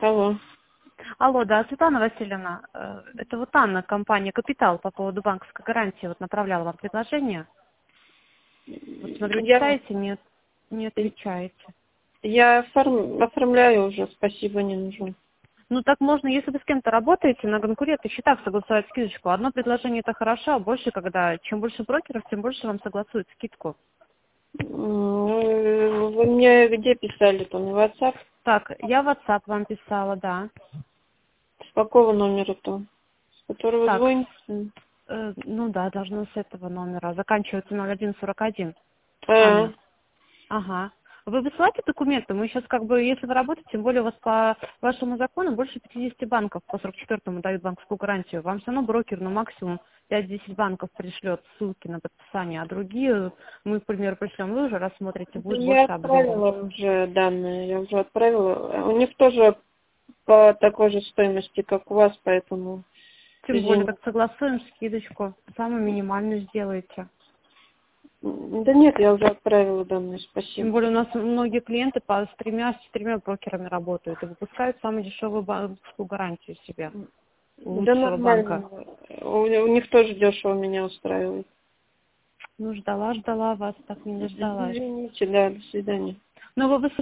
Алло. Алло, да, Светлана Васильевна, это вот Анна, компания «Капитал» по поводу банковской гарантии, вот направляла вам предложение. Вот смотрю, читаете, не отвечаете. Я оформляю уже, спасибо, не нужно. Ну так можно, если вы с кем-то работаете на конкурентных счетах, согласовать скидочку. Одно предложение это хорошо, а больше, когда чем больше брокеров, тем больше вам согласуют скидку. Вы мне где писали, там, в WhatsApp? Так, я в WhatsApp вам писала, да. С какого номера-то? С которого Так, звоните? ну да, должно с этого номера. Заканчивается 0141. А, Анна. Ага. Вы высылаете документы? Мы сейчас как бы, если вы работаете, тем более у вас по вашему закону больше 50 банков по 44-му дают банковскую гарантию. Вам все равно брокер, ну максимум 5-10 банков пришлет ссылки на подписание, а другие мы, к примеру, пришлем, вы уже рассмотрите, будет я больше объема. отправила уже данные, я уже отправила. У них тоже по такой же стоимости, как у вас, поэтому... Тем более, как согласуем скидочку, самую минимальную сделаете. Да нет, я уже отправила данные, Тем спасибо. более у нас многие клиенты с тремя брокерами работают и выпускают самую дешевую банковскую гарантию себе у Да лучшего банка. нормально. У них тоже дешево меня устраивает. Ну, ждала вас, так не дождалась. Извините, да, до свидания. Ну, вы